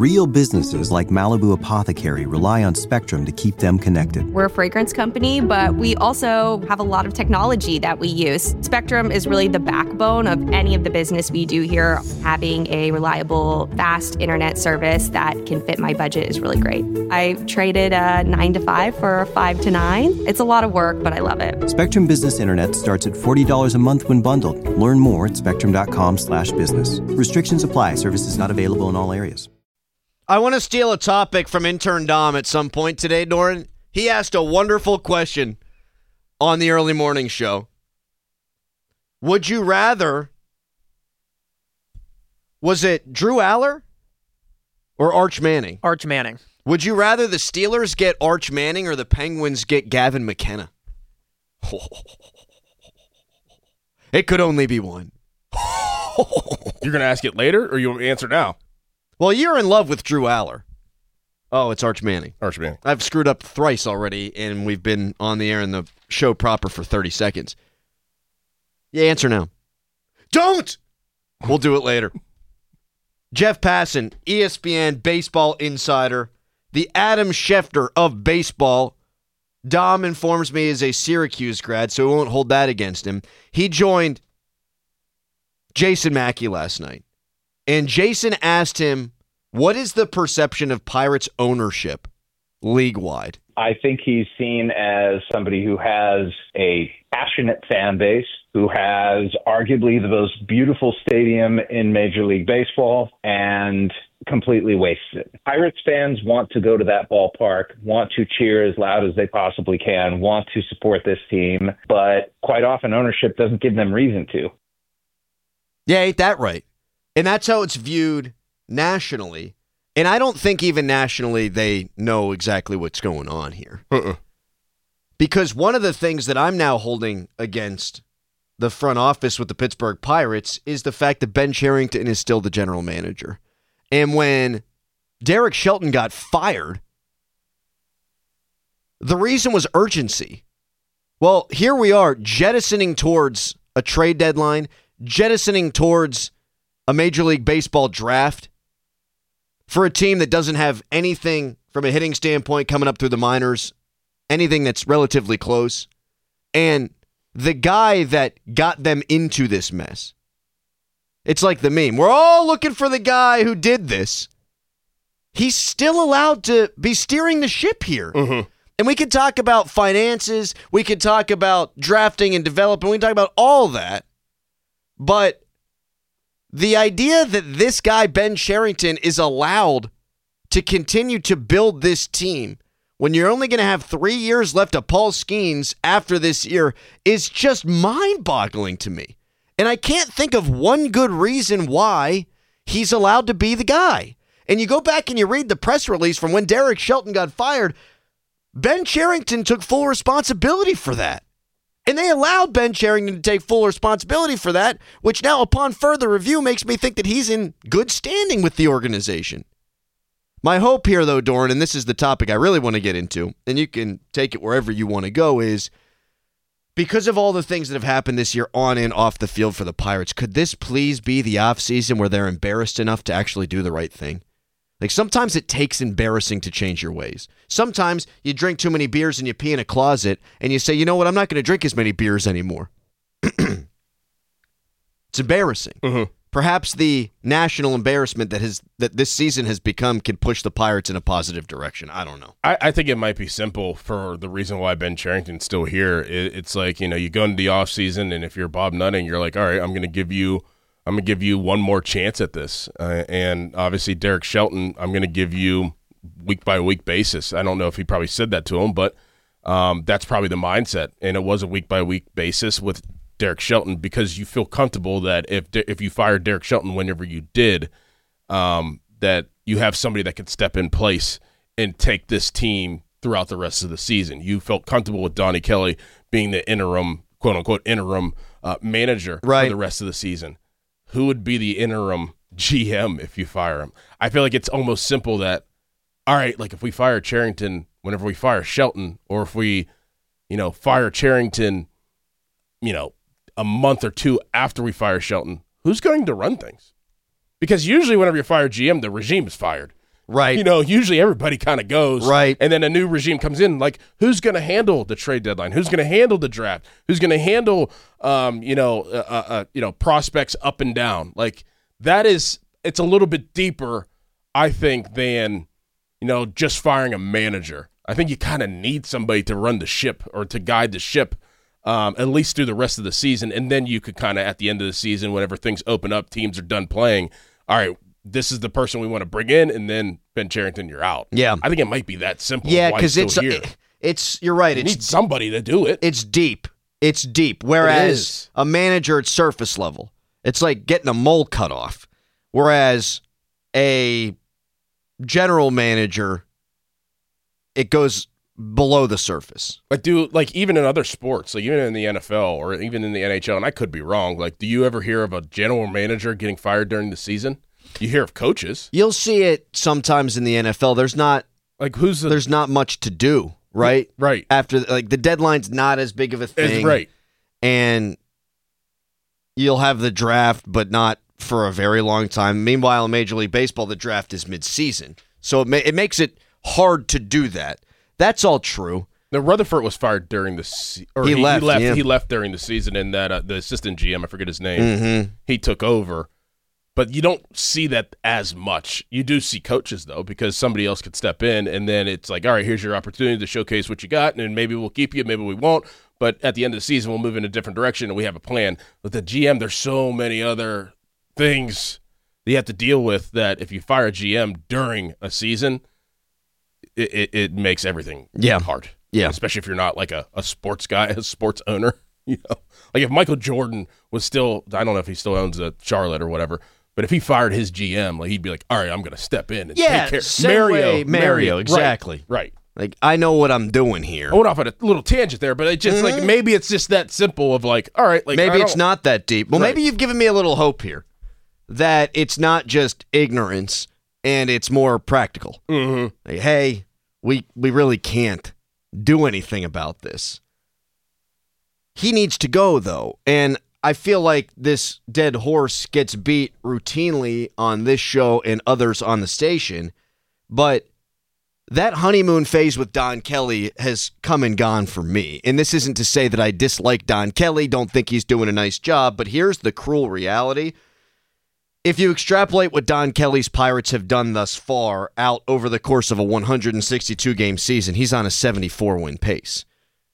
Real businesses like Malibu Apothecary rely on Spectrum to keep them connected. We're a fragrance company, but we also have a lot of technology that we use. Spectrum is really the backbone of any of the business we do here. Having a reliable, fast internet service that can fit my budget is really great. I traded a 9 to 5 for a 5 to 9. It's a lot of work, but I love it. Spectrum Business Internet starts at $40 a month when bundled. Learn more at spectrum.com/business. Restrictions apply. Services not available in all areas. I want to steal a topic from intern Dom at some point today, Doran. He asked a wonderful question on the early morning show. Would you rather, was it Drew Aller or Arch Manning? Arch Manning. Would you rather the Steelers get Arch Manning or the Penguins get Gavin McKenna? It could only be one. You're going to ask it later, or you want me to answer now? Well, you're in love with Drew Aller. Oh, it's Arch Manning. Arch Manning. I've screwed up thrice already, and we've been on the air in the show proper for 30 seconds. Yeah, answer now. Don't! We'll do it later. Jeff Passan, ESPN baseball insider, the Adam Schefter of baseball. Dom informs me is a Syracuse grad, so we won't hold that against him. He joined Jason Mackey last night. And Jason asked him, what is the perception of Pirates ownership league-wide? I think he's seen as somebody who has a passionate fan base, who has arguably the most beautiful stadium in Major League Baseball, and completely wastes it. Pirates fans want to go to that ballpark, want to cheer as loud as they possibly can, want to support this team, but quite often ownership doesn't give them reason to. Yeah, ain't that right? And that's how it's viewed nationally. And I don't think even nationally they know exactly what's going on here. Because one of the things that I'm now holding against the front office with the Pittsburgh Pirates is the fact that Ben Cherington is still the general manager. And when Derek Shelton got fired, the reason was urgency. Well, here we are jettisoning towards a trade deadline, jettisoning towards a Major League Baseball draft for a team that doesn't have anything from a hitting standpoint coming up through the minors, anything that's relatively close. And the guy that got them into this mess, it's like the meme. We're all looking for the guy who did this. He's still allowed to be steering the ship here. Mm-hmm. And we could talk about finances. We could talk about drafting and development. We can talk about all that. But the idea that this guy, Ben Cherington, is allowed to continue to build this team when you're only going to have 3 years left of Paul Skeens after this year is just mind-boggling to me. And I can't think of one good reason why he's allowed to be the guy. And you go back and you read the press release from when Derek Shelton got fired, Ben Cherington took full responsibility for that. And they allowed Ben Cherington to take full responsibility for that, which now, upon further review, makes me think that he's in good standing with the organization. My hope here, though, Doran, and this is the topic I really want to get into, and you can take it wherever you want to go, is because of all the things that have happened this year on and off the field for the Pirates, could this please be the offseason where they're embarrassed enough to actually do the right thing? Like, sometimes it takes embarrassing to change your ways. Sometimes you drink too many beers and you pee in a closet and you say, you know what, I'm not going to drink as many beers anymore. It's embarrassing. Mm-hmm. Perhaps the national embarrassment that this season has become can push the Pirates in a positive direction. I don't know. I think it might be simple for the reason why Ben Cherington's still here. It's like, you go into the offseason, and if you're Bob Nutting, you're like, all right, I'm going to give you one more chance at this. And obviously Derek Shelton, I'm going to give you week-by-week basis. I don't know if he probably said that to him, but that's probably the mindset. And it was a week-by-week basis with Derek Shelton because you feel comfortable that if you fired Derek Shelton whenever you did, that you have somebody that can step in place and take this team throughout the rest of the season. You felt comfortable with Donnie Kelly being the interim, quote-unquote, interim manager for the rest of the season. Who would be the interim GM if you fire him? I feel like it's almost simple that, all right, like if we fire Cherington whenever we fire Shelton, or if we, fire Cherington, a month or two after we fire Shelton, who's going to run things? Because usually whenever you fire GM, the regime is fired. Right. Usually everybody kind of goes. Right. And then a new regime comes in. Like, who's going to handle the trade deadline? Who's going to handle the draft? Who's going to handle, prospects up and down? Like, it's a little bit deeper, I think, than, just firing a manager. I think you kind of need somebody to run the ship or to guide the ship, at least through the rest of the season. And then you could kind of, at the end of the season, whenever things open up, teams are done playing, all right, this is the person we want to bring in, and then Ben Cherington, you're out. Yeah. I think it might be that simple. Yeah, because you're right. You need somebody to do it. It's deep. It's deep. Whereas a manager at surface level, it's like getting a mole cut off. Whereas a general manager, it goes below the surface. Like even in other sports, like even in the NFL or even in the NHL, and I could be wrong, like do you ever hear of a general manager getting fired during the season? You hear of coaches. You'll see it sometimes in the NFL. There's not there's not much to do, right? Right. After the deadline's not as big of a thing. Right. And you'll have the draft, but not for a very long time. Meanwhile, in Major League Baseball, the draft is mid-season. So it makes it hard to do that. That's all true. Now, Rutherford was fired during the season. He left. He left during the season, and that the assistant GM, I forget his name, mm-hmm. he took over. But you don't see that as much. You do see coaches, though, because somebody else could step in, and then it's like, all right, here's your opportunity to showcase what you got, and maybe we'll keep you, maybe we won't. But at the end of the season, we'll move in a different direction, and we have a plan. With the GM, there's so many other things that you have to deal with that if you fire a GM during a season, it makes everything hard. Yeah. Especially if you're not like a sports guy, a sports owner. Like if Michael Jordan was still, I don't know if he still owns a Charlotte or whatever, but if he fired his GM, like he'd be like, all right, I'm going to step in and take care. Mario, exactly. Right. Like, I know what I'm doing here. I went off at a little tangent there, but it just like maybe it's just that simple of like, all right, like maybe it's not that deep. Well, Right. maybe you've given me a little hope here that it's not just ignorance and it's more practical. Mm-hmm. Like, hey, we really can't do anything about this. He needs to go, though, and I feel like this dead horse gets beat routinely on this show and others on the station, but that honeymoon phase with Don Kelly has come and gone for me. And this isn't to say that I dislike Don Kelly, don't think he's doing a nice job, but here's the cruel reality. If you extrapolate what Don Kelly's Pirates have done thus far out over the course of a 162-game season, he's on a 74-win pace.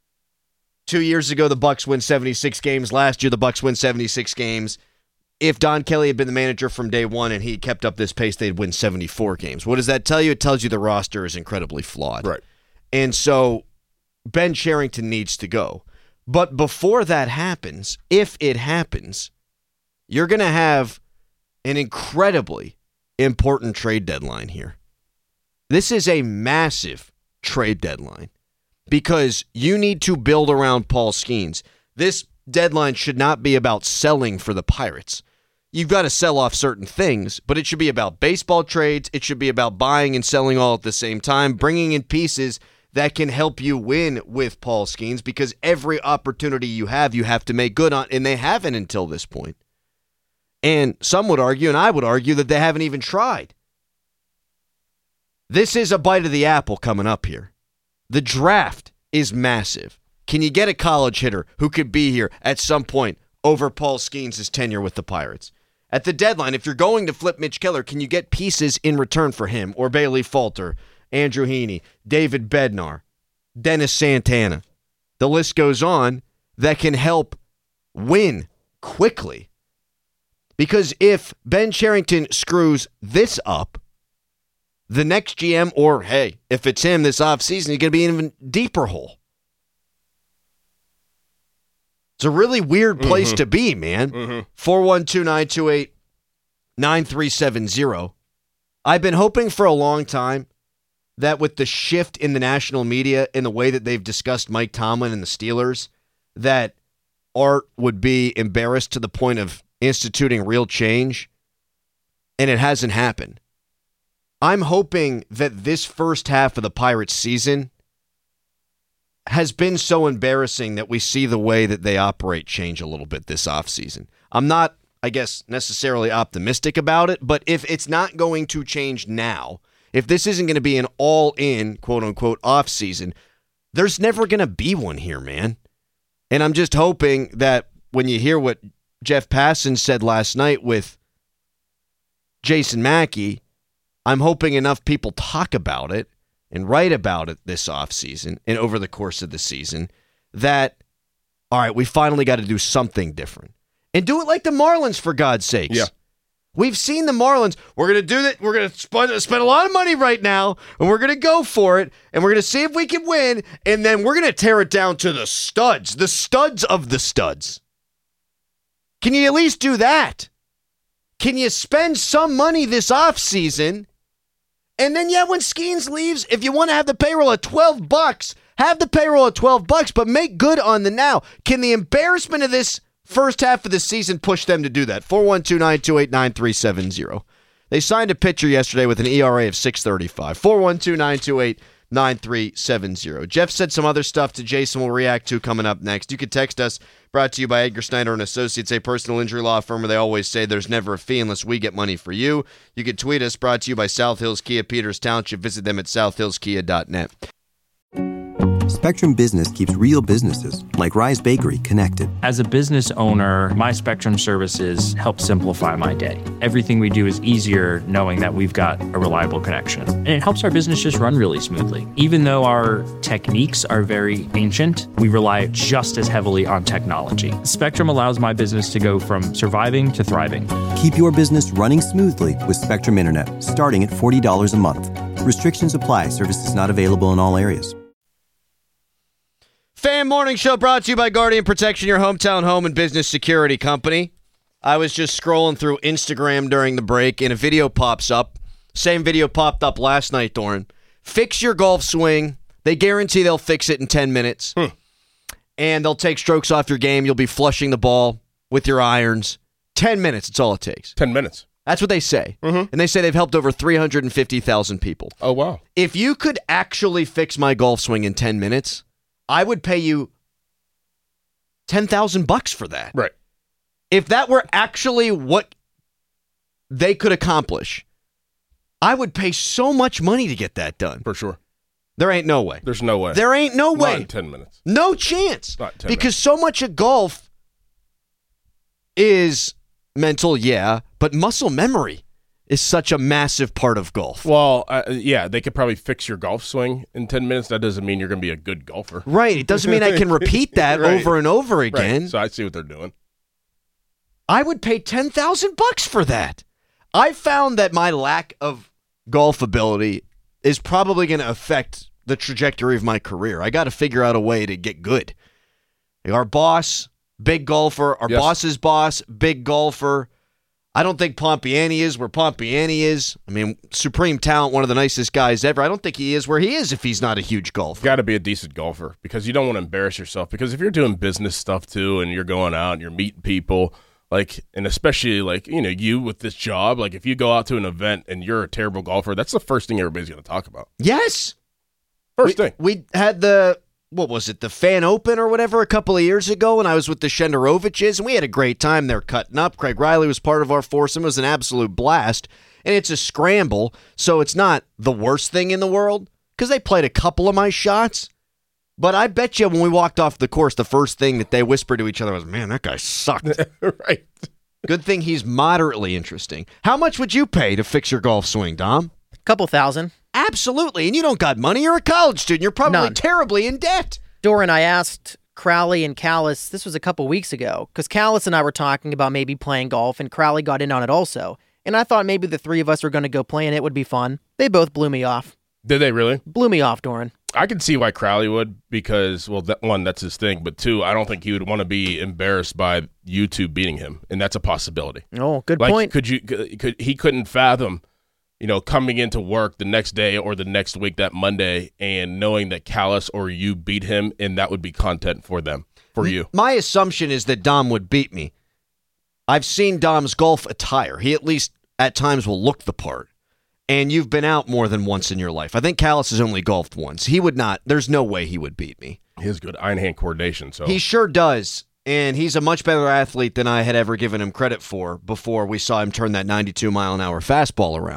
2 years ago, the Bucks win 76 games. Last year, the Bucks win 76 games. If Don Kelly had been the manager from day one and he kept up this pace, they'd win 74 games. What does that tell you? It tells you the roster is incredibly flawed. Right. And so Ben Cherington needs to go. But before that happens, if it happens, you're going to have an incredibly important trade deadline here. This is a massive trade deadline because you need to build around Paul Skeens. This deadline should not be about selling for the Pirates. You've got to sell off certain things, but it should be about baseball trades. It should be about buying and selling all at the same time, bringing in pieces that can help you win with Paul Skeens because every opportunity you have to make good on, and they haven't until this point. And some would argue, and I would argue, that they haven't even tried. This is a bite of the apple coming up here. The draft is massive. Can you get a college hitter who could be here at some point over Paul Skeens' tenure with the Pirates? At the deadline, if you're going to flip Mitch Keller, can you get pieces in return for him? Or Bailey Falter, Andrew Heaney, David Bednar, Dennis Santana. The list goes on that can help win quickly. Because if Ben Cherington screws this up, the next GM, or hey, if it's him this offseason, he's going to be in an even deeper hole. It's a really weird place to be, man. 412-928-9370. I've been hoping for a long time that with the shift in the national media in the way that they've discussed Mike Tomlin and the Steelers, that Art would be embarrassed to the point of instituting real change, and it hasn't happened. I'm hoping that this first half of the Pirates season has been so embarrassing that we see the way that they operate change a little bit this offseason. I'm not, I guess, necessarily optimistic about it, but if it's not going to change now, if this isn't going to be an all-in, quote-unquote, off-season, there's never going to be one here, man. And I'm just hoping that when you hear what Jeff Passan said last night with Jason Mackey, I'm hoping enough people talk about it and write about it this offseason and over the course of the season that, all right, we finally got to do something different. And do it like the Marlins, for God's sakes. Yeah. We've seen the Marlins. We're going to do that. We're going to spend a lot of money right now, and we're going to go for it, and we're going to see if we can win, and then we're going to tear it down to the studs of the studs. Can you at least do that? Can you spend some money this offseason? And then, when Skeens leaves, if you want to have the payroll at $12, have the payroll at $12, but make good on the now. Can the embarrassment of this first half of the season push them to do that? 412-928-9370. They signed a pitcher yesterday with an ERA of 6.35. 412-928-9370. Jeff said some other stuff to Jason we'll react to coming up next. You can text us, brought to you by Edgar Snyder and Associates, a personal injury law firm where they always say there's never a fee unless we get money for you. You can tweet us, brought to you by South Hills Kia Peters Township. Visit them at southhillskia.net. Spectrum Business keeps real businesses, like Rise Bakery, connected. As a business owner, my Spectrum services help simplify my day. Everything we do is easier knowing that we've got a reliable connection. And it helps our business just run really smoothly. Even though our techniques are very ancient, we rely just as heavily on technology. Spectrum allows my business to go from surviving to thriving. Keep your business running smoothly with Spectrum Internet, starting at $40 a month. Restrictions apply. Services not available in all areas. Fan Morning Show brought to you by Guardian Protection, your hometown home and business security company. I was just scrolling through Instagram during the break, and a video pops up. Same video popped up last night, Doran. Fix your golf swing. They guarantee they'll fix it in 10 minutes. And they'll take strokes off your game. You'll be flushing the ball with your irons. 10 minutes, it's all it takes. 10 minutes. That's what they say. Mm-hmm. And they say they've helped over 350,000 people. Oh, wow. If you could actually fix my golf swing in 10 minutes, I would pay you $10,000 for that. Right. If that were actually what they could accomplish, I would pay so much money to get that done. For sure. There ain't no way. There's no way. There ain't no way. Not in 10 minutes. No chance. Not 10 because minutes. so much of golf is mental, yeah, but muscle memory is such a massive part of golf. Well, yeah, they could probably fix your golf swing in 10 minutes. That doesn't mean you're going to be a good golfer. Right. It doesn't mean I can repeat that Right. over and over again. Right. So I see what they're doing. I would pay $10,000 for that. I found that my lack of golf ability is probably going to affect the trajectory of my career. I got to figure out a way to get good. Our boss, big golfer. Our boss's boss, big golfer. I don't think Pompiani is where Pompiani is. I mean, supreme talent, one of the nicest guys ever. I don't think he is where he is if he's not a huge golfer. Got to be a decent golfer because you don't want to embarrass yourself. Because if you're doing business stuff too and you're going out and you're meeting people, like, and especially like, you know, you with this job, like if you go out to an event and you're a terrible golfer, that's the first thing everybody's going to talk about. Yes. First thing. We had the Fan Open or whatever a couple of years ago, and I was with the Shenderoviches, and we had a great time there cutting up. Craig Riley was part of our foursome. It was an absolute blast, and it's a scramble, so it's not the worst thing in the world because they played a couple of my shots. But I bet you when we walked off the course, the first thing that they whispered to each other was, man, that guy sucked. Right. Good thing he's moderately interesting. How much would you pay to fix your golf swing, Dom? Couple thousand. Absolutely. And you don't got money. You're a college student. You're probably None. terribly in debt. Doran, I asked Crowley and Callis, this was a couple weeks ago, because Callis and I were talking about maybe playing golf, and Crowley got in on it also. And I thought maybe the three of us were going to go play, and it would be fun. They both blew me off. Did they really? Blew me off, Doran. I can see why Crowley would because, well, one, that's his thing. But two, I don't think he would want to be embarrassed by you two beating him. And that's a possibility. Oh, good Like, point. He couldn't fathom, you know, coming into work the next day or the next week, that Monday, and knowing that Callis or you beat him, and that would be content for them, for you. My assumption is that Dom would beat me. I've seen Dom's golf attire. He at least at times will look the part. And you've been out more than once in your life. I think Callis has only golfed once. He would not. There's no way he would beat me. He has good eye-hand coordination. So He sure does. And he's a much better athlete than I had ever given him credit for before we saw him turn that 92-mile-an-hour fastball around.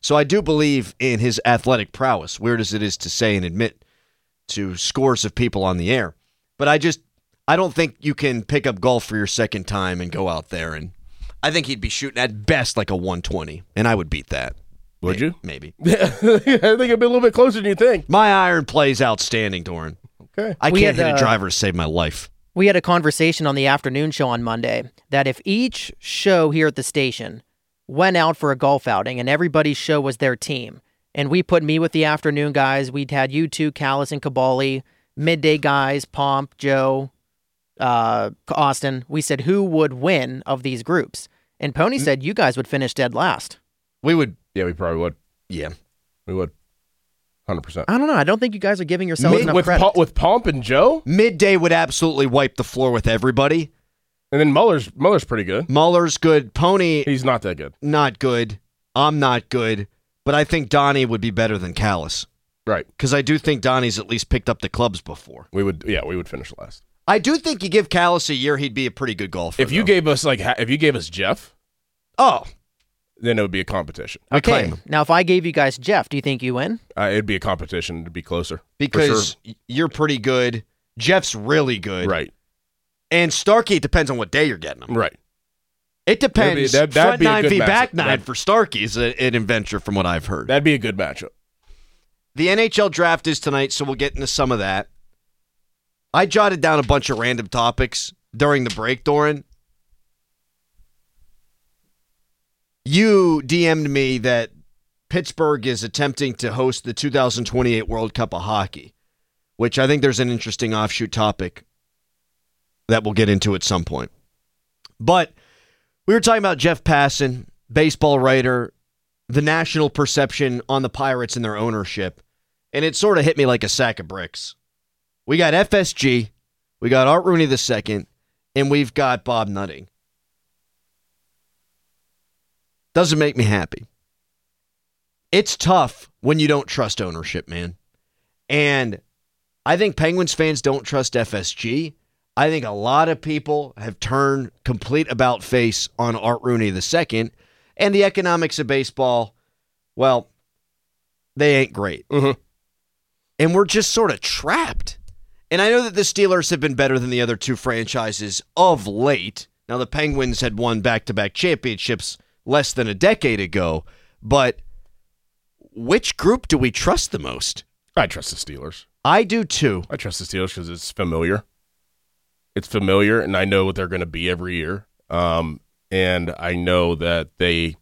So I do believe in his athletic prowess, weird as it is to say and admit to scores of people on the air. But I don't think you can pick up golf for your second time and go out there. And I think he'd be shooting at best like a 120, and I would beat that. Would you? Maybe. I think it'd be a little bit closer than you think. My iron play's outstanding, Doran. Okay. I can't hit a driver to save my life. We had a conversation on the afternoon show on Monday that if each show here at the station went out for a golf outing and everybody's show was their team, and we put me with the afternoon guys, we'd had you two, Callis and Cabali, midday guys, Pomp, Joe, Austin. We said who would win of these groups. And Pony said you guys would finish dead last. We would. Yeah, we probably would. Yeah. We would. 100%. I don't know. I don't think you guys are giving yourselves enough credit. With Pomp and Joe? Midday would absolutely wipe the floor with everybody. And then Muller's pretty good. Muller's good. Pony. He's not that good. Not good. I'm not good. But I think Donnie would be better than Callis. Right. Because I do think Donnie's at least picked up the clubs before. We would finish last. I do think you give Callis a year, he'd be a pretty good golfer. If you gave us Jeff, then it would be a competition. Okay. Now, if I gave you guys Jeff, do you think you win? It'd be a competition to be closer. Because you're pretty good. Jeff's really good. Right. And Starkey, it depends on what day you're getting him. Right. It depends. That'd Front be a 9 good feet, matchup. back 9 for Starkey is an adventure from what I've heard. That'd be a good matchup. The NHL draft is tonight, so we'll get into some of that. I jotted down a bunch of random topics during the break, Doran. You DM'd me that Pittsburgh is attempting to host the 2028 World Cup of Hockey, which I think there's an interesting offshoot topic that we'll get into at some point. But we were talking about Jeff Passan, baseball writer, the national perception on the Pirates and their ownership, and it sort of hit me like a sack of bricks. We got FSG, we got Art Rooney II, and we've got Bob Nutting. Doesn't make me happy. It's tough when you don't trust ownership, man. And I think Penguins fans don't trust FSG. I think a lot of people have turned complete about face on Art Rooney II, and the economics of baseball, well, they ain't great. Mm-hmm. And we're just sort of trapped. And I know that the Steelers have been better than the other two franchises of late. Now, the Penguins had won back-to-back championships less than a decade ago, but which group do we trust the most? I trust the Steelers. I do too. I trust the Steelers because it's familiar. It's familiar, and I know what they're going to be every year. And I know that they're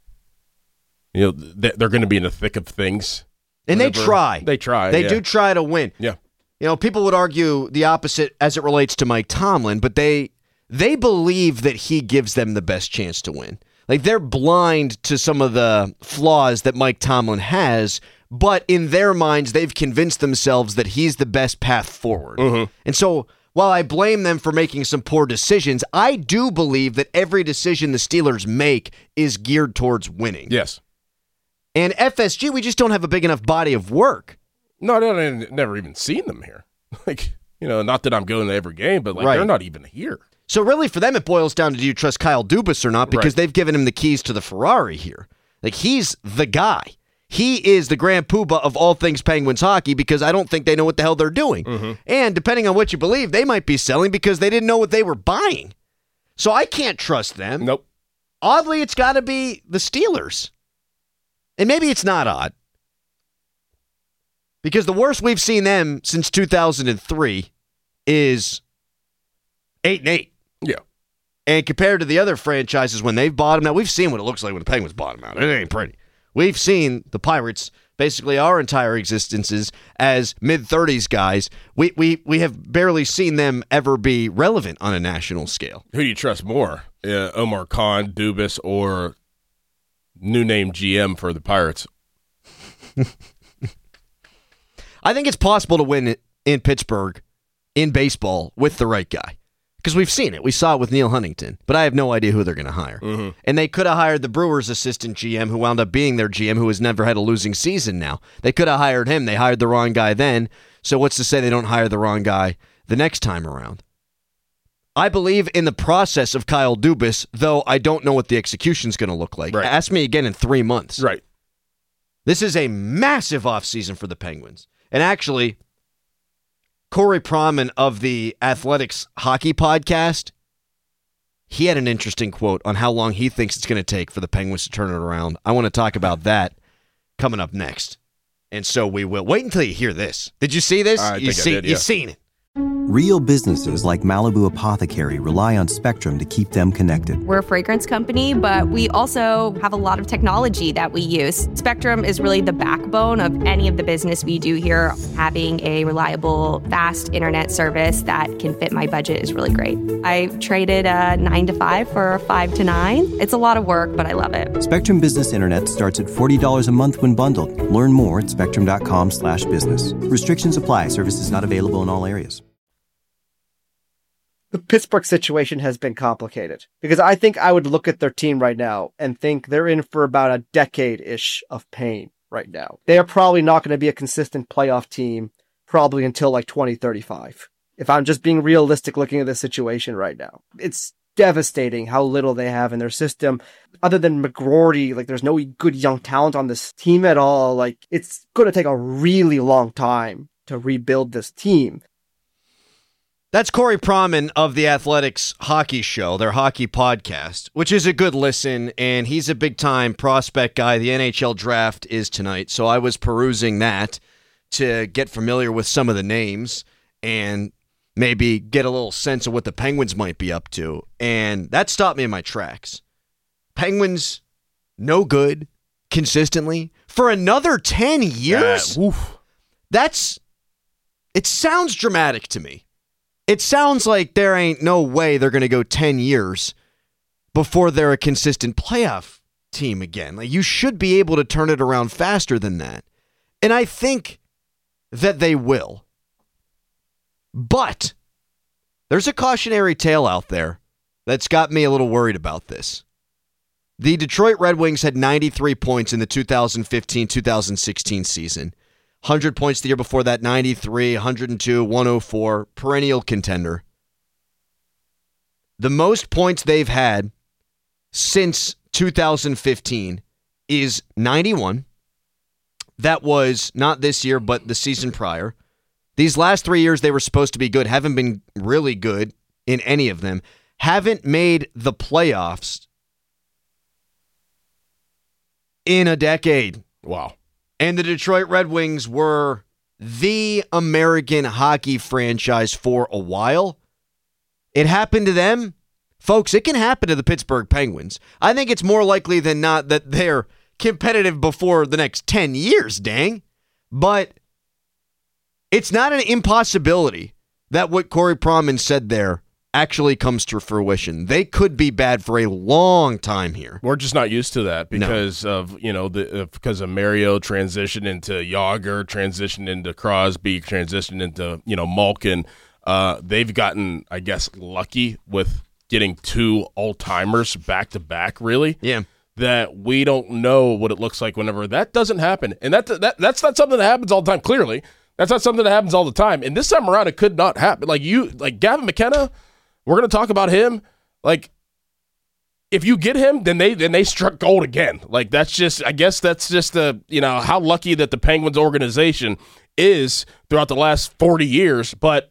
going to be in the thick of things. And they try. They try. They do try to win. Yeah. You know, people would argue the opposite as it relates to Mike Tomlin, but they believe that he gives them the best chance to win. Like, they're blind to some of the flaws that Mike Tomlin has, but in their minds, they've convinced themselves that he's the best path forward. Mm-hmm. And so, while I blame them for making some poor decisions, I do believe that every decision the Steelers make is geared towards winning. Yes. And FSG, we just don't have a big enough body of work. No, I've never even seen them here. Not that I'm going to every game, but Right. They're not even here. So really, for them, it boils down to, do you trust Kyle Dubas or not? Because Right. they've given him the keys to the Ferrari here. Like, he's the guy. He is the grand poobah of all things Penguins hockey, because I don't think they know what the hell they're doing. Mm-hmm. And depending on what you believe, they might be selling because they didn't know what they were buying. So I can't trust them. Nope. Oddly, it's got to be the Steelers. And maybe it's not odd. Because the worst we've seen them since 2003 is 8-8. Yeah. And compared to the other franchises when they've bottomed out, we've seen what it looks like when the Penguins bottom out. It ain't pretty. We've seen the Pirates, basically our entire existences as mid-30s guys. We have barely seen them ever be relevant on a national scale. Who do you trust more? Omar Khan, Dubas, or new name GM for the Pirates? I think it's possible to win in Pittsburgh in baseball with the right guy. Because we've seen it. We saw it with Neil Huntington. But I have no idea who they're going to hire. Mm-hmm. And they could have hired the Brewers' assistant GM, who wound up being their GM, who has never had a losing season now. They could have hired him. They hired the wrong guy then. So what's to say they don't hire the wrong guy the next time around? I believe in the process of Kyle Dubas, though I don't know what the execution's going to look like. Right. Ask me again in 3 months. Right. This is a massive offseason for the Penguins. And actually, Corey Pronman of the Athletics Hockey Podcast, he had an interesting quote on how long he thinks it's going to take for the Penguins to turn it around. I want to talk about that coming up next. And so we will. Wait until you hear this. Did you see this? You've seen it. Real businesses like Malibu Apothecary rely on Spectrum to keep them connected. We're a fragrance company, but we also have a lot of technology that we use. Spectrum is really the backbone of any of the business we do here. Having a reliable, fast internet service that can fit my budget is really great. I traded a 9 to 5 for a 5 to 9. It's a lot of work, but I love it. Spectrum Business Internet starts at $40 a month when bundled. Learn more at spectrum.com/business. Restrictions apply. Services not available in all areas. The Pittsburgh situation has been complicated because I think I would look at their team right now and think they're in for about a decade-ish of pain right now. They are probably not going to be a consistent playoff team probably until like 2035. If I'm just being realistic looking at this situation right now, it's devastating how little they have in their system. Other than McGroarty, like there's no good young talent on this team at all. Like it's going to take a really long time to rebuild this team. That's Corey Pronman of the Athletics Hockey Show, their hockey podcast, which is a good listen, and he's a big-time prospect guy. The NHL draft is tonight, so I was perusing that to get familiar with some of the names and maybe get a little sense of what the Penguins might be up to, and that stopped me in my tracks. Penguins, no good, consistently, for another 10 years? It sounds dramatic to me. It sounds like there ain't no way they're going to go 10 years before they're a consistent playoff team again. Like, you should be able to turn it around faster than that. And I think that they will. But there's a cautionary tale out there that's got me a little worried about this. The Detroit Red Wings had 93 points in the 2015-2016 season. 100 points the year before that, 93, 102, 104, perennial contender. The most points they've had since 2015 is 91. That was not this year, but the season prior. These last 3 years, they were supposed to be good. Haven't been really good in any of them. Haven't made the playoffs in a decade. Wow. And the Detroit Red Wings were the American hockey franchise for a while. It happened to them. Folks, it can happen to the Pittsburgh Penguins. I think it's more likely than not that they're competitive before the next 10 years, dang. But it's not an impossibility that what Corey Pronman said there actually comes to fruition. They could be bad for a long time here. We're just not used to that because of because of Mario transitioned into Jágr, transitioned into Crosby, transitioned into Malkin. They've gotten, I guess, lucky with getting two all-timers back-to-back, really. Yeah. That we don't know what it looks like whenever that doesn't happen. And that's not something that happens all the time, clearly. That's not something that happens all the time. And this time around, it could not happen. Like Gavin McKenna, we're going to talk about him. Like, if you get him, then they struck gold again. Like, I guess that's just how lucky that the Penguins organization is throughout the last 40 years. But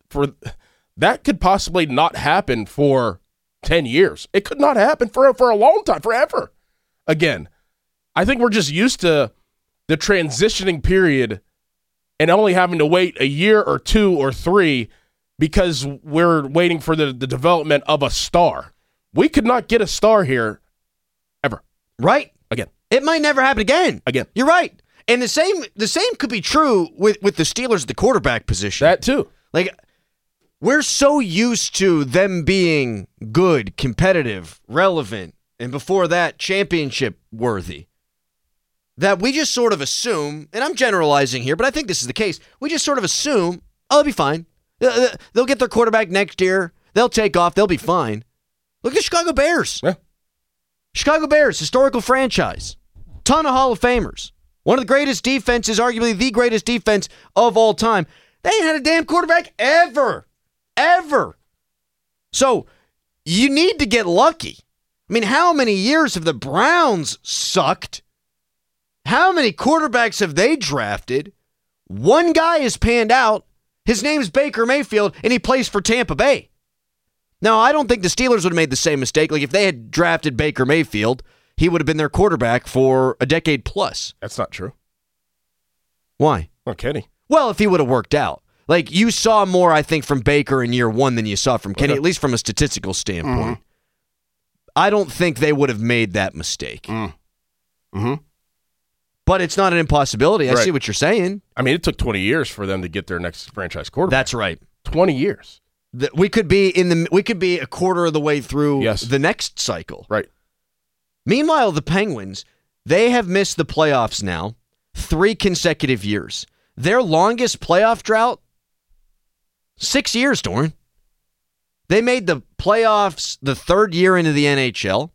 that could possibly not happen for 10 years. It could not happen for a long time, forever. Again, I think we're just used to the transitioning period and only having to wait a year or 2 or 3 because we're waiting for the development of a star. We could not get a star here ever. Right. Again. It might never happen again. Again. You're right. And the same could be true with the Steelers at the quarterback position. That too. Like, we're so used to them being good, competitive, relevant, and before that, championship worthy, that we just sort of assume, and I'm generalizing here, but I think this is the case, we just sort of assume, oh, they'll be fine. They'll get their quarterback next year. They'll take off. They'll be fine. Look at the Chicago Bears. Yeah. Chicago Bears, historical franchise. Ton of Hall of Famers. One of the greatest defenses, arguably the greatest defense of all time. They ain't had a damn quarterback ever. Ever. So, you need to get lucky. I mean, how many years have the Browns sucked How many quarterbacks have they drafted? One guy has panned out. His name's Baker Mayfield, and he plays for Tampa Bay. Now, I don't think the Steelers would have made the same mistake. Like, if they had drafted Baker Mayfield, he would have been their quarterback for a decade plus. That's not true. Why? I'm kidding. Well, if he would have worked out. Like, you saw more, I think, from Baker in year one than you saw from Kenny, at least from a statistical standpoint. Mm-hmm. I don't think they would have made that mistake. Mm-hmm. But it's not an impossibility. I Right. see what you're saying. I mean, it took 20 years for them to get their next franchise quarterback. That's right. 20 years. We could be a quarter of the way through Yes. the next cycle. Right. Meanwhile, the Penguins, they have missed the playoffs now 3 consecutive years. Their longest playoff drought, 6 years, Doran. They made the playoffs the 3rd year into the NHL.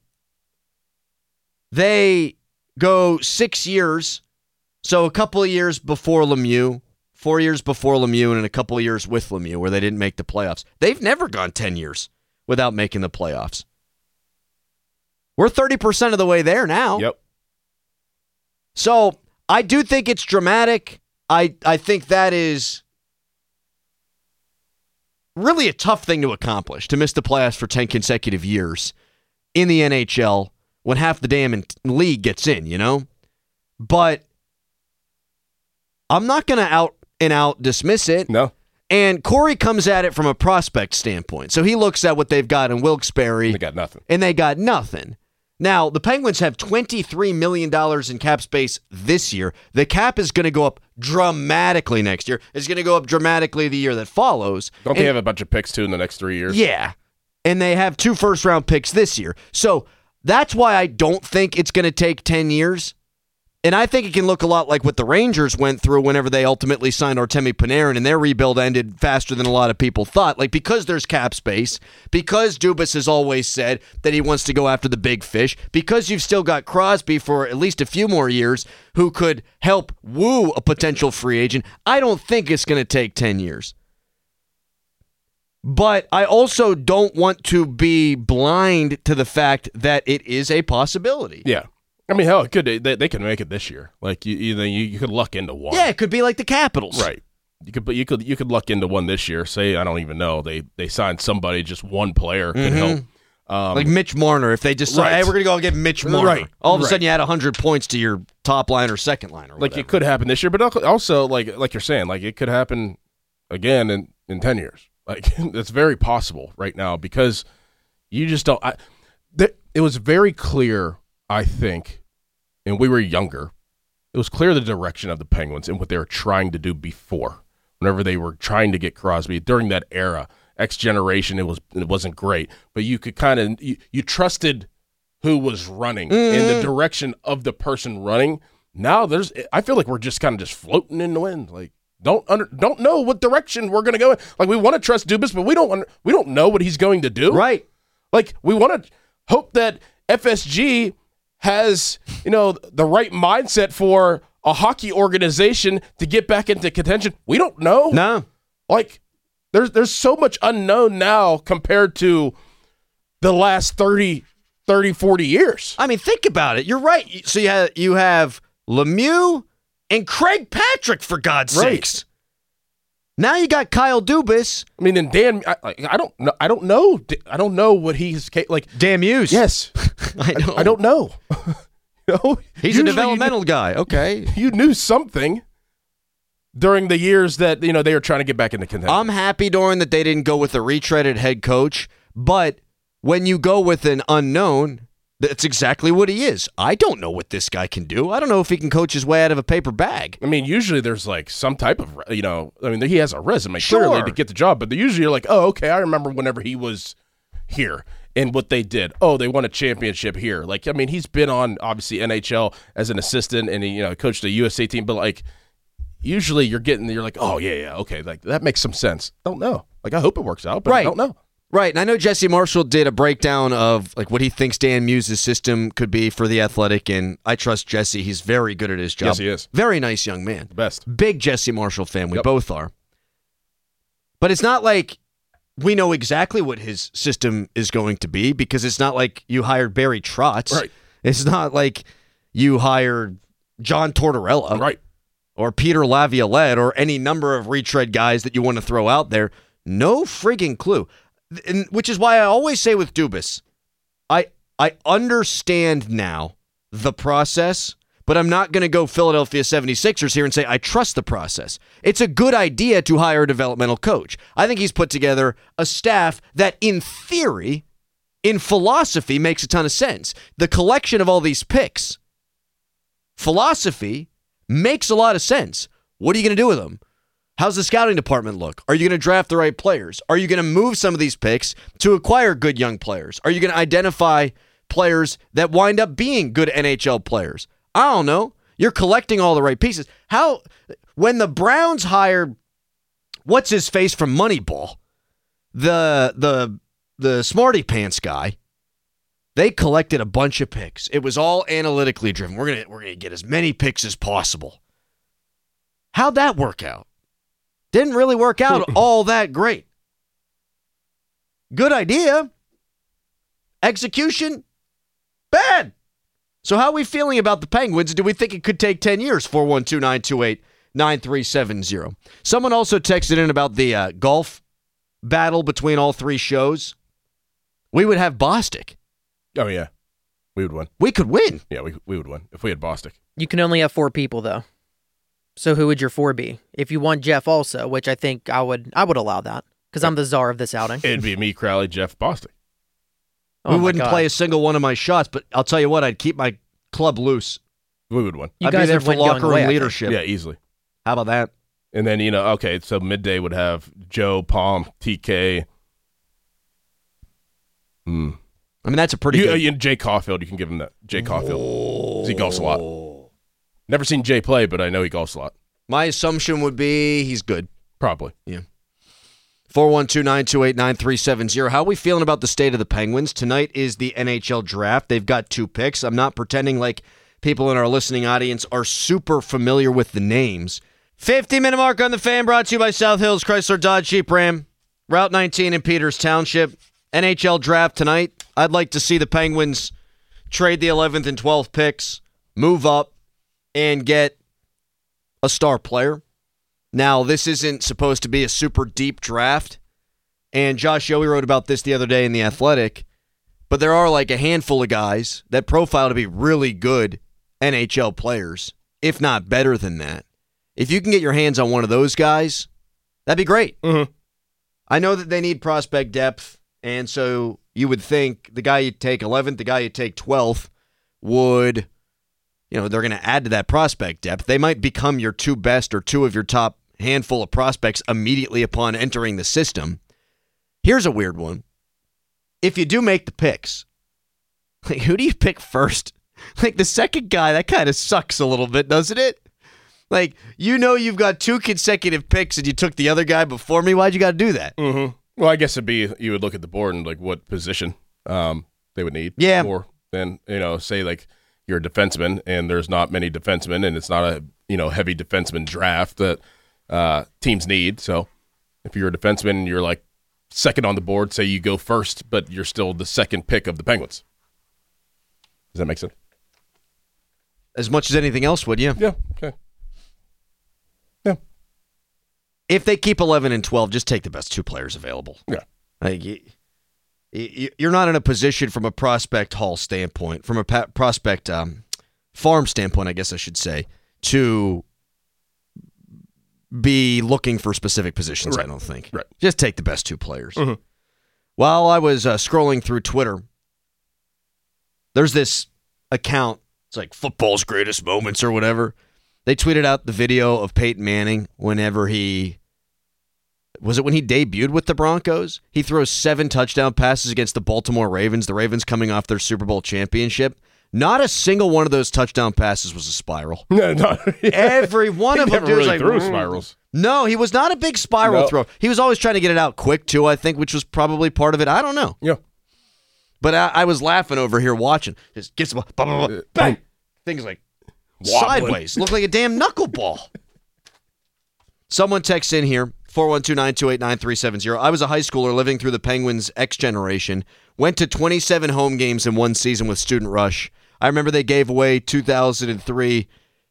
They go 6 years, so a couple of years before Lemieux, 4 years before Lemieux, and a couple of years with Lemieux where they didn't make the playoffs. They've never gone 10 years without making the playoffs. We're 30% of the way there now. Yep. So I do think it's dramatic. I think that is really a tough thing to accomplish, to miss the playoffs for 10 consecutive years in the NHL when half the damn league gets in, you know? But I'm not going to out and out dismiss it. No. And Corey comes at it from a prospect standpoint. So he looks at what they've got in Wilkes-Barre. They got nothing. And they got nothing. Now, the Penguins have $23 million in cap space this year. The cap is going to go up dramatically next year. It's going to go up dramatically the year that follows. Don't they have a bunch of picks, too, in the next 3 years? Yeah. And they have 2 first-round picks this year. So that's why I don't think it's going to take 10 years. And I think it can look a lot like what the Rangers went through whenever they ultimately signed Artemi Panarin, and their rebuild ended faster than a lot of people thought. Like, because there's cap space, because Dubas has always said that he wants to go after the big fish, because you've still got Crosby for at least a few more years who could help woo a potential free agent, I don't think it's going to take 10 years. But I also don't want to be blind to the fact that it is a possibility. Yeah. I mean, hell, it could they could make it this year. Like you could luck into one. Yeah, it could be like the Capitals. Right. You could luck into one this year. Say, I don't even know, they signed somebody, just one player could help. Like Mitch Marner, if they just say, hey, we're going to go get Mitch Marner. Right. All of a sudden you add 100 points to your top line or second line or whatever. Like, it could happen this year, but also like you're saying, like, it could happen again in 10 years. Like, it's very possible right now because you just don't. It was very clear, I think, and we were younger, it was clear the direction of the Penguins and what they were trying to do before. Whenever they were trying to get Crosby during that era, X generation, it wasn't great, but you could kind of you trusted who was running in the direction of the person running. Now I feel like we're just kind of just floating in the wind, like don't know what direction we're going to go in. Like, we want to trust Dubas, but we don't know what he's going to do. Right. Like, we want to hope that FSG has, the right mindset for a hockey organization to get back into contention. We don't know. No. Like, there's so much unknown now compared to the last 30, 40 years. I mean, think about it. You're right. So you have Lemieux and Craig Patrick, for God's sakes. Now you got Kyle Dubas. I mean, and Dan, I don't know what he's like. Dan Muse. Yes, I don't know. He's a developmental guy. Okay, you knew something during the years that they were trying to get back into contention. I'm happy, Doran, that they didn't go with a retreaded head coach. But when you go with an unknown, that's exactly what he is. I don't know what this guy can do. I don't know if he can coach his way out of a paper bag. I mean, usually there's like some type of, he has a resume clearly to get the job, but usually you're like, oh, okay, I remember whenever he was here and what they did. Oh, they won a championship here. Like, I mean, he's been on, obviously, NHL as an assistant and he, coached a USA team, but like, usually you're like, oh, yeah, okay, like that makes some sense. Don't know. Like, I hope it works out, but I don't know. Right, and I know Jesse Marshall did a breakdown of like what he thinks Dan Muse's system could be for the Athletic, and I trust Jesse. He's very good at his job. Yes, he is. Very nice young man. Best. Big Jesse Marshall fan. We both are. But it's not like we know exactly what his system is going to be because it's not like you hired Barry Trotz. Right. It's not like you hired John Tortorella. Right. Or Peter Laviolette or any number of retread guys that you want to throw out there. No friggin' clue. And, which is why I always say with Dubas, I understand now the process, but I'm not going to go Philadelphia 76ers here and say I trust the process. It's a good idea to hire a developmental coach. I think he's put together a staff that in theory, in philosophy, makes a ton of sense. The collection of all these picks, philosophy makes a lot of sense. What are you going to do with them? How's the scouting department look? Are you going to draft the right players? Are you going to move some of these picks to acquire good young players? Are you going to identify players that wind up being good NHL players? I don't know. You're collecting all the right pieces. When the Browns hired what's his face from Moneyball, the smarty pants guy, they collected a bunch of picks. It was all analytically driven. We're gonna get as many picks as possible. How'd that work out? Didn't really work out all that great. Good idea. Execution, bad. So how are we feeling about the Penguins? Do we think it could take 10 years? 412-928-9370. Someone also texted in about the golf battle between all three shows. We would have Bostic. Oh, yeah. We would win. We could win. Yeah, we would win if we had Bostic. You can only have 4 people, though. So who would your 4 be? If you want Jeff also, which I think I would allow that, because I'm the czar of this outing. It'd be me, Crowley, Jeff, Bostic. We wouldn't play a single one of my shots, but I'll tell you what, I'd keep my club loose. We would win. You I'd guys be there would for win locker going away, room I think. leadership. Yeah, easily. How about that? And then, okay, so midday would have Joe, Palm, TK. I mean, that's a pretty good... Jay Caulfield, you can give him that. Jay Caulfield. 'Cause he golfs a lot. Never seen Jay play, but I know he golfs a lot. My assumption would be he's good. Probably. Yeah. 412-928-9370. How are we feeling about the state of the Penguins? Tonight is the NHL draft. They've got 2 picks. I'm not pretending like people in our listening audience are super familiar with the names. 50-minute mark on the Fan, brought to you by South Hills Chrysler Dodge Jeep Ram. Route 19 in Peters Township. NHL draft tonight. I'd like to see the Penguins trade the 11th and 12th picks, move up, and get a star player. Now, this isn't supposed to be a super deep draft, and Josh Yohe wrote about this the other day in The Athletic, but there are like a handful of guys that profile to be really good NHL players, if not better than that. If you can get your hands on one of those guys, that'd be great. Mm-hmm. I know that they need prospect depth, and so you would think the guy you take 11th, the guy you take 12th would, they're going to add to that prospect depth. They might become your 2 best or 2 of your top handful of prospects immediately upon entering the system. Here's a weird one. If you do make the picks, who do you pick first? The second guy, that kind of sucks a little bit, doesn't it? You've got 2 consecutive picks and you took the other guy before me. Why'd you got to do that? Mm-hmm. Well, I guess it'd be, you would look at the board and what position they would need. Yeah. More than, say you're a defenseman and there's not many defensemen and it's not a, heavy defenseman draft that teams need. So if you're a defenseman and you're second on the board, say you go first, but you're still the second pick of the Penguins. Does that make sense? As much as anything else would, yeah. Yeah. Okay. Yeah. If they keep 11 and 12, just take the best 2 players available. Yeah. You're not in a position from a prospect haul standpoint, from a prospect farm standpoint, I guess I should say, to be looking for specific positions, right. I don't think. Right. Just take the best 2 players. Mm-hmm. While I was scrolling through Twitter, there's this account, it's like football's greatest moments or whatever. They tweeted out the video of Peyton Manning whenever when he debuted with the Broncos? He throws 7 touchdown passes against the Baltimore Ravens, the Ravens coming off their Super Bowl championship. Not a single one of those touchdown passes was a spiral. No. Every one of them never really was threw spirals. No, he was not a big spiral thrower. He was always trying to get it out quick, too, I think, which was probably part of it. I don't know. Yeah. But I was laughing over here watching. Just gets blah, blah, blah, blah, bang. Things sideways. Look like a damn knuckleball. Someone texts in here, 412-928-9370. I was a high schooler living through the Penguins' X generation. Went to 27 home games in one season with Student Rush. I remember they gave away 2003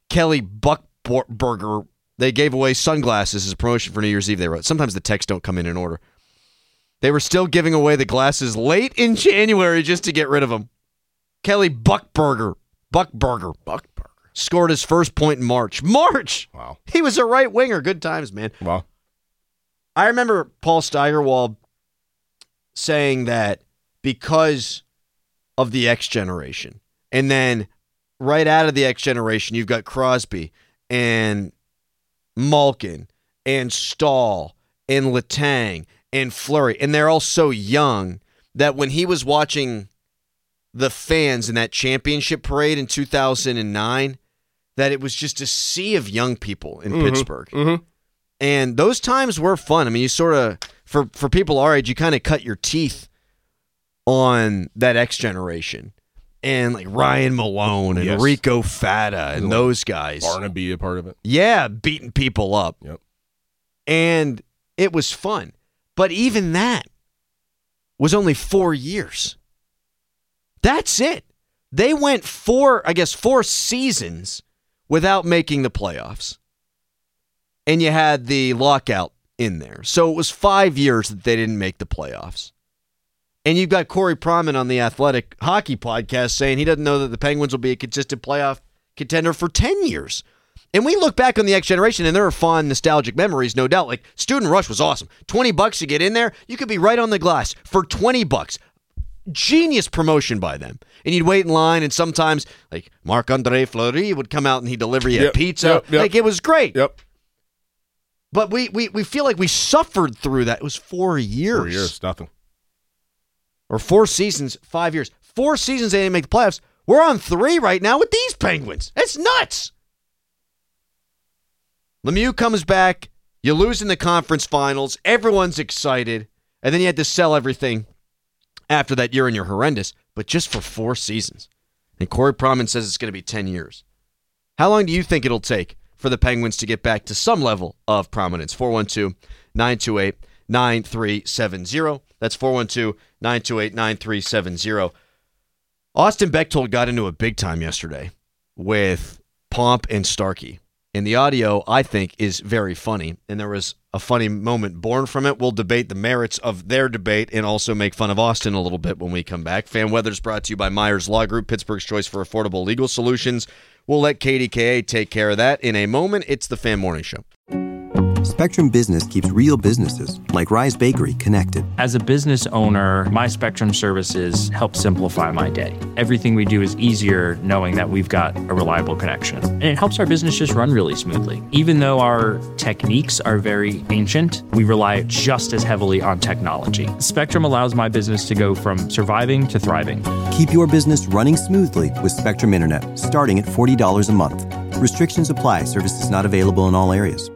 Kelly Buchberger, they gave away sunglasses as a promotion for New Year's Eve. They wrote. Sometimes the texts don't come in order. They were still giving away the glasses late in January just to get rid of them. Kelly Buchberger scored his first point in March. Wow. He was a right winger. Good times, man. Wow. I remember Paul Steigerwald saying that because of the X generation, and then right out of the X generation, you've got Crosby and Malkin and Stahl and Letang and Fleury, and they're all so young that when he was watching the fans in that championship parade in 2009, that it was just a sea of young people in Pittsburgh. Mm-hmm. And those times were fun. I mean, you sort of, for people our age, you kind of cut your teeth on that X generation. And like Ryan Malone and Rico Fata and those guys. Barnaby a part of it. Yeah, beating people up. Yep. And it was fun. But even that was only 4 years. That's it. They went 4 seasons without making the playoffs. And you had the lockout in there. So it was 5 years that they didn't make the playoffs. And you've got Corey Pronman on the Athletic Hockey Podcast saying he doesn't know that the Penguins will be a consistent playoff contender for 10 years. And we look back on the X generation, and there are fond, nostalgic memories, no doubt. Like, Student Rush was awesome. $20 to get in there, you could be right on the glass for $20. Genius promotion by them. And you'd wait in line, and sometimes, like, Marc-Andre Fleury would come out and he'd deliver you a pizza. Like, it was great. Yep. But we feel like we suffered through that. It was 4 years. 4 years, nothing. Or 4 seasons, 5 years. 4 seasons they didn't make the playoffs. We're on 3 right now with these Penguins. It's nuts. Lemieux comes back. You lose in the conference finals. Everyone's excited. And then you had to sell everything after that year, and you're horrendous. But just for 4 seasons. And Corey Pronman says it's going to be 10 years. How long do you think it'll take for the Penguins to get back to some level of prominence? 412-928-9370. That's 412-928-9370. Austin Bechtold got into a big time yesterday with Pomp and Starkey. And the audio, I think, is very funny. And there was a funny moment born from it. We'll debate the merits of their debate and also make fun of Austin a little bit when we come back. Fan Weather's brought to you by Myers Law Group, Pittsburgh's choice for affordable legal solutions. We'll let KDKA take care of that in a moment. It's the Fan Morning Show. Spectrum Business keeps real businesses, like Rise Bakery, connected. As a business owner, my Spectrum services help simplify my day. Everything we do is easier knowing that we've got a reliable connection. And it helps our business just run really smoothly. Even though our techniques are very ancient, we rely just as heavily on technology. Spectrum allows my business to go from surviving to thriving. Keep your business running smoothly with Spectrum Internet, starting at $40 a month. Restrictions apply. Services not available in all areas.